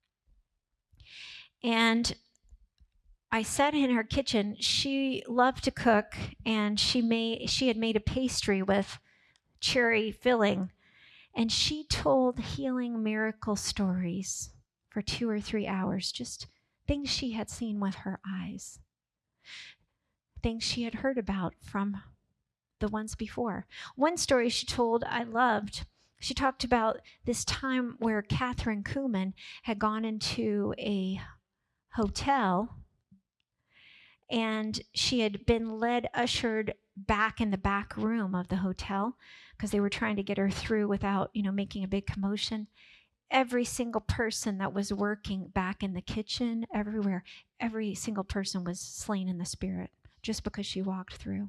And I sat in her kitchen. She loved to cook, and she made she had made a pastry with cherry filling. And she told healing miracle stories for two or three hours, just things she had seen with her eyes. Things she had heard about from the ones before. One story she told I loved. She talked about this time where Catherine Kuhlman had gone into a hotel and she had been led, ushered back in the back room of the hotel because they were trying to get her through without, you know, making a big commotion. Every single person that was working back in the kitchen, everywhere, every single person was slain in the spirit, just because she walked through.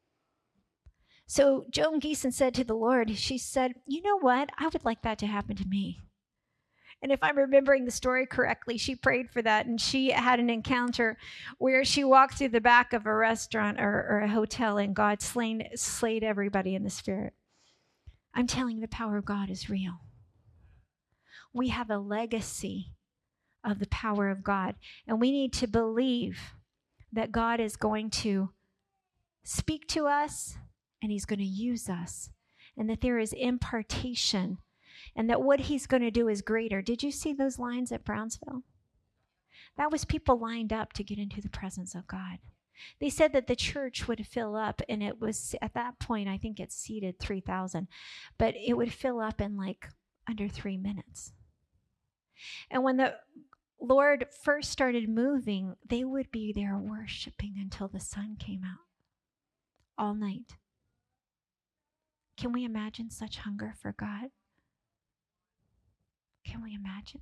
So Joan Geeson said to the Lord, she said, you know what? I would like that to happen to me. And if I'm remembering the story correctly, she prayed for that, and she had an encounter where she walked through the back of a restaurant or, or a hotel, and God slain, slayed everybody in the spirit. I'm telling you, the power of God is real. We have a legacy of the power of God, and we need to believe that God is going to speak to us and he's going to use us, and that there is impartation, and that what he's going to do is greater. Did you see those lines at Brownsville? That was people lined up to get into the presence of God. They said that the church would fill up, and it was at that point, I think it seated three thousand, but it would fill up in like under three minutes. And when the Lord first started moving, they would be there worshiping until the sun came out all night. Can we imagine such hunger for God? Can we imagine?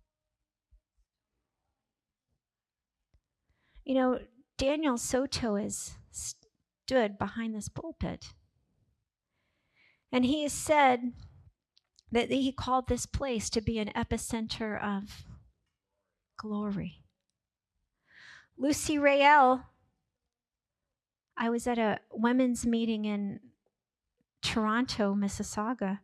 You know, Daniel Soto has stood behind this pulpit, and he has said that he called this place to be an epicenter of glory. Lucy Rayel, I was at a women's meeting in Toronto, Mississauga,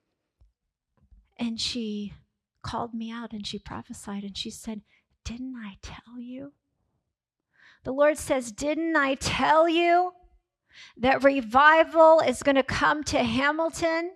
and she called me out and she prophesied and she said, didn't I tell you? The Lord says, didn't I tell you that revival is going to come to Hamilton?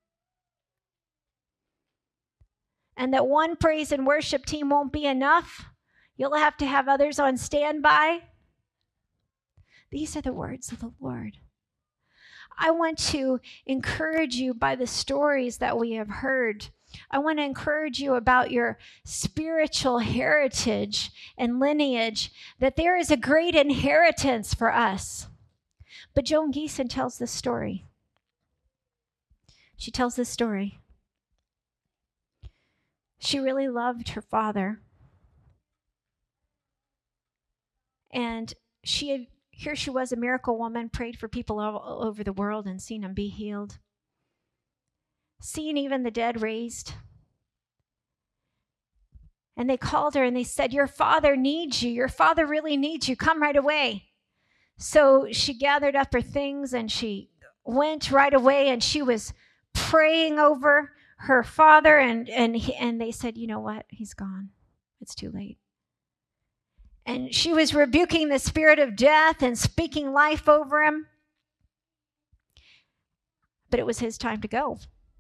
And that one praise and worship team won't be enough. You'll have to have others on standby. These are the words of the Lord. I want to encourage you by the stories that we have heard. I want to encourage you about your spiritual heritage and lineage, that there is a great inheritance for us. But Joan Geeson tells this story. She tells this story. She really loved her father. And she had, here she was, a miracle woman, prayed for people all over the world and seen them be healed. Seen even the dead raised. And they called her and they said, your father needs you. Your father really needs you. Come right away. So she gathered up her things and she went right away, and she was praying over her father, and and he, and they said, you know what? He's gone. It's too late. And she was rebuking the spirit of death and speaking life over him. But it was his time to go.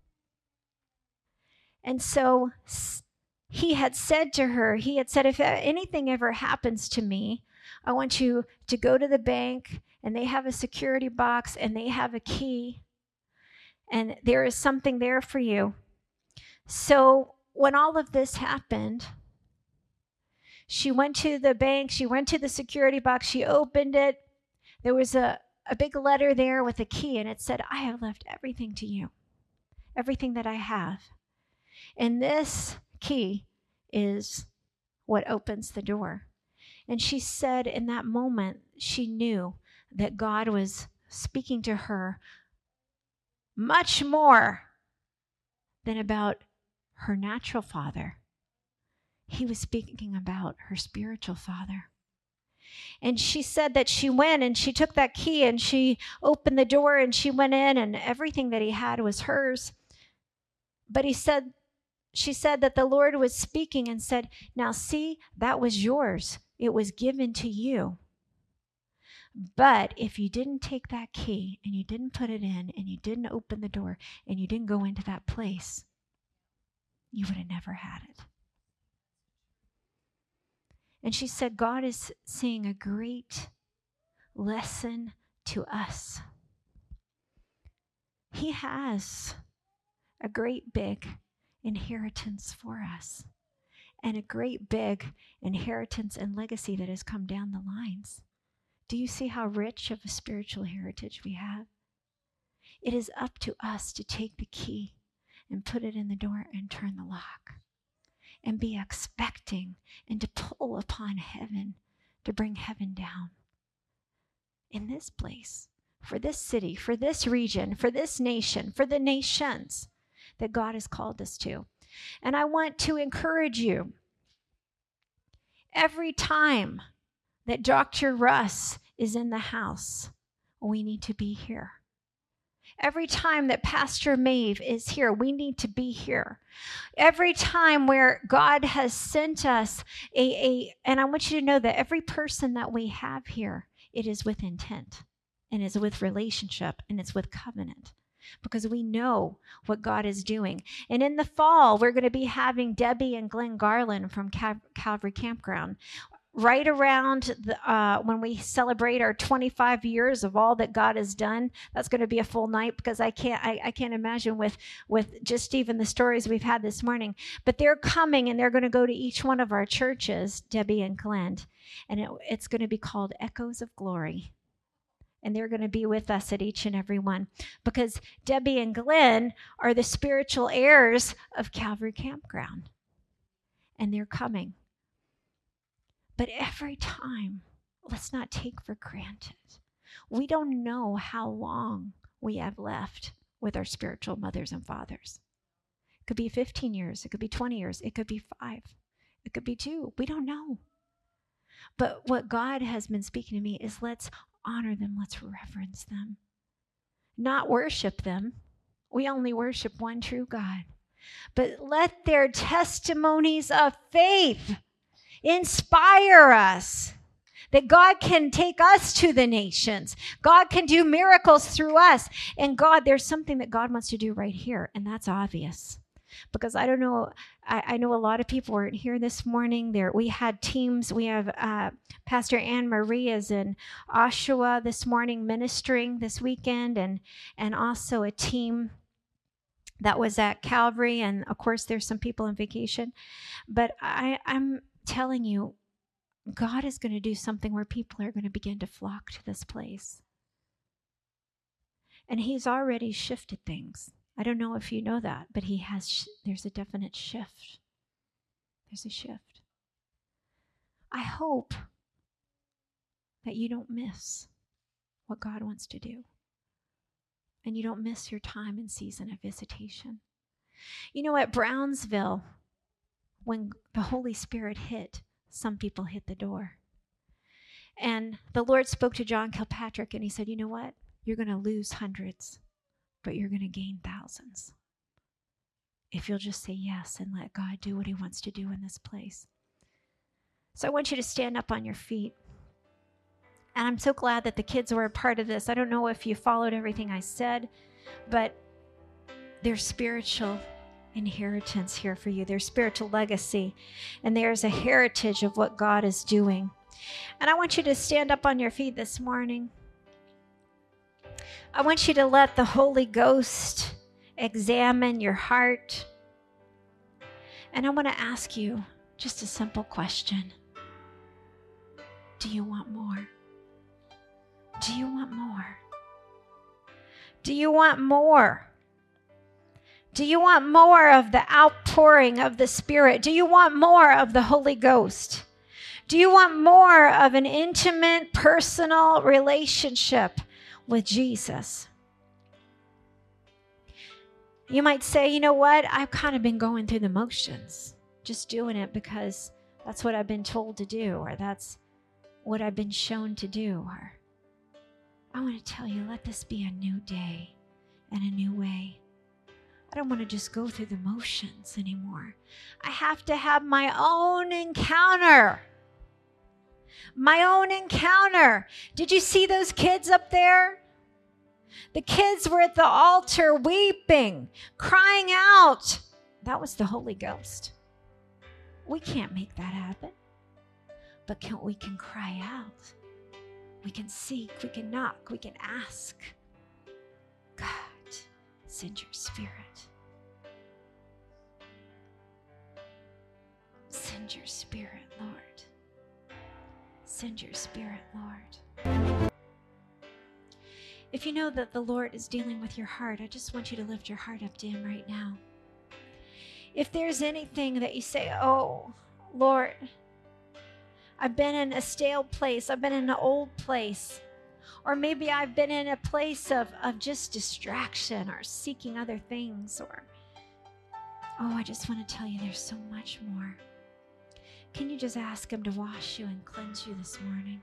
And so he had said to her, he had said, if anything ever happens to me, I want you to go to the bank, and they have a security box and they have a key, and there is something there for you. So when all of this happened, she went to the bank, she went to the security box, she opened it. There was a, a big letter there with a key, and it said, I have left everything to you, everything that I have. And this key is what opens the door. And she said in that moment, she knew that God was speaking to her much more than about her natural father. He was speaking about her spiritual father. And she said that she went and she took that key and she opened the door and she went in, and everything that he had was hers. But he said, she said that the Lord was speaking and said, now see, that was yours. It was given to you. But if you didn't take that key and you didn't put it in and you didn't open the door and you didn't go into that place, you would have never had it. And she said, God is saying a great lesson to us. He has a great big inheritance for us, and a great big inheritance and legacy that has come down the lines. Do you see how rich of a spiritual heritage we have? It is up to us to take the key and put it in the door and turn the lock, and be expecting and to pull upon heaven to bring heaven down in this place, for this city, for this region, for this nation, for the nations that God has called us to. And I want to encourage you, every time that Doctor Russ is in the house, we need to be here. Every time that Pastor Maeve is here, we need to be here. Every time where God has sent us a, a, and I want you to know that every person that we have here, it is with intent, and is with relationship, and it's with covenant, because we know what God is doing. And in the fall, we're going to be having Debbie and Glenn Garland from Cal- Calvary Campground. Right around the, uh, when we celebrate our twenty-five years of all that God has done, that's going to be a full night, because I can't I, I can't imagine with with just even the stories we've had this morning. But they're coming, and they're going to go to each one of our churches, Debbie and Glenn, and it, it's going to be called Echoes of Glory. And they're going to be with us at each and every one, because Debbie and Glenn are the spiritual heirs of Calvary Campground, and they're coming. But every time, let's not take for granted. We don't know how long we have left with our spiritual mothers and fathers. It could be fifteen years. It could be twenty years. It could be five. It could be two. We don't know. But what God has been speaking to me is, let's honor them. Let's reverence them. Not worship them. We only worship one true God. But let their testimonies of faith inspire us, that God can take us to the nations. God can do miracles through us. And God, there's something that God wants to do right here, and that's obvious. Because I don't know, I, I know a lot of people weren't here this morning. There, we had teams. We have uh, Pastor Anne Marie is in Oshawa this morning ministering this weekend, and and also a team that was at Calvary. And of course, there's some people on vacation. But I, I'm telling you, God is going to do something where people are going to begin to flock to this place. And he's already shifted things. I don't know if you know that, but he has, sh- there's a definite shift. There's a shift. I hope that you don't miss what God wants to do. And you don't miss your time and season of visitation. You know, at Brownsville, when the Holy Spirit hit, some people hit the door. And the Lord spoke to John Kilpatrick, and he said, you know what? You're going to lose hundreds but you're going to gain thousands if you'll just say yes and let God do what he wants to do in this place. So I want you to stand up on your feet. And I'm so glad that the kids were a part of this. I don't know if you followed everything I said, but there's spiritual inheritance here for you. There's spiritual legacy, and there's a heritage of what God is doing. And I want you to stand up on your feet this morning. I want you to let the Holy Ghost examine your heart. And I want to ask you just a simple question. Do you want more? Do you want more? Do you want more? Do you want more of the outpouring of the Spirit? Do you want more of the Holy Ghost? Do you want more of an intimate, personal relationship with Jesus? You might say, you know what? I've kind of been going through the motions, just doing it because that's what I've been told to do, or that's what I've been shown to do. Or I want to tell you, let this be a new day and a new way. I don't want to just go through the motions anymore. I have to have my own encounter. My own encounter. Did you see those kids up there? The kids were at the altar weeping, crying out. That was the Holy Ghost. We can't make that happen. But can, we can cry out. We can seek. We can knock. We can ask. God, send your Spirit. Send your Spirit, Lord. Send your Spirit, Lord. If you know that the Lord is dealing with your heart, I just want you to lift your heart up to him right now. If there's anything that you say, oh, Lord, I've been in a stale place. I've been in an old place. Or maybe I've been in a place of, of just distraction or seeking other things. Or, oh, I just want to tell you there's so much more. Can you just ask him to wash you and cleanse you this morning?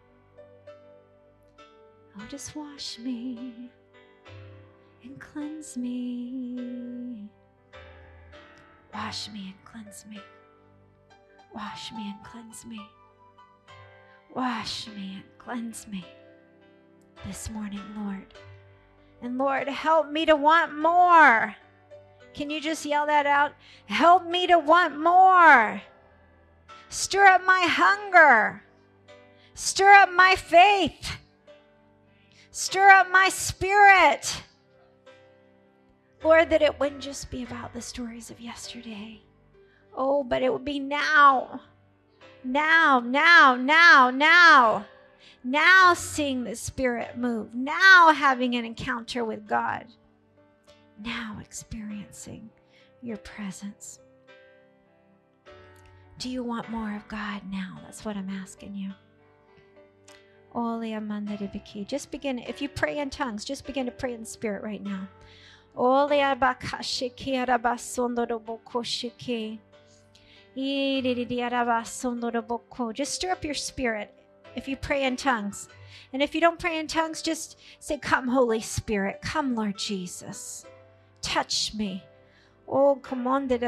Oh, just wash me and cleanse me. Wash me and cleanse me. Wash me and cleanse me. Wash me and cleanse me this morning, Lord. And Lord, help me to want more. Can you just yell that out? Help me to want more. Stir up my hunger. Stir up my faith. Stir up my spirit. Lord, that it wouldn't just be about the stories of yesterday. Oh, but it would be now. Now, now, now, now. Now seeing the Spirit move. Now having an encounter with God. Now experiencing your presence. Do you want more of God now? That's what I'm asking you. Just begin, if you pray in tongues, just begin to pray in the Spirit right now. Just stir up your spirit if you pray in tongues. And if you don't pray in tongues, just say, come, Holy Spirit. Come, Lord Jesus. Touch me. Oh, come on, the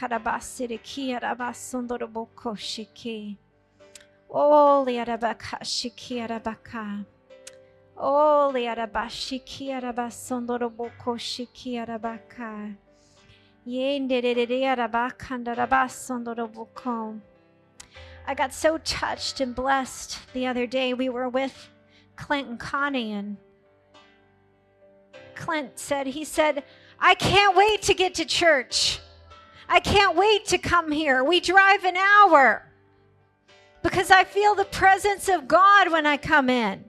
Oh, liarabaka shikiarabaka. Oh, liarabashi kiarabasondoroboko shikiarabaka. Yenderererabakandorabasondoroboko. I got so touched and blessed the other day. We were with Clint and Connie, and Clint said, he said, I can't wait to get to church. I can't wait to come here. We drive an hour because I feel the presence of God when I come in.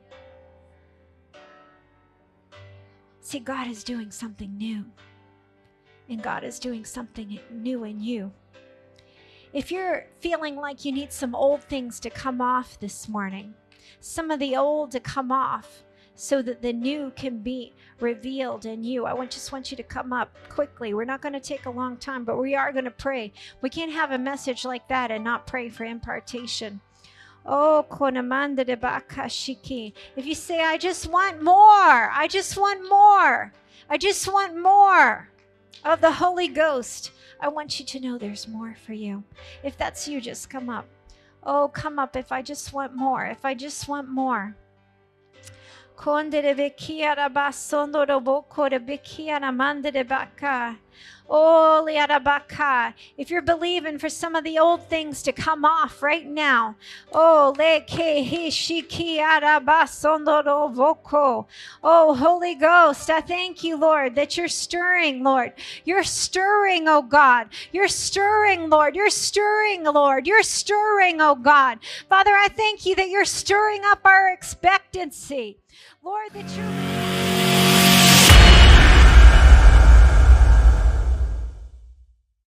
See, God is doing something new, and God is doing something new in you. If you're feeling like you need some old things to come off this morning, some of the old to come off so that the new can be revealed in you, I just want you to come up quickly. We're not going to take a long time, but we are going to pray. We can't have a message like that and not pray for impartation. Oh, konamanda de bakashiki. If you say, I just want more, I just want more, I just want more of the Holy Ghost, I want you to know there's more for you. If that's you, just come up. Oh, come up if I just want more, if I just want more. Oh, if you're believing for some of the old things to come off right now. Oh, oh, Holy Ghost, I thank you, Lord, that you're stirring, Lord. You're stirring, oh God. You're stirring, Lord. You're stirring, Lord. You're stirring, oh God. Father, I thank you that you're stirring up our expectancy. Lord, that you're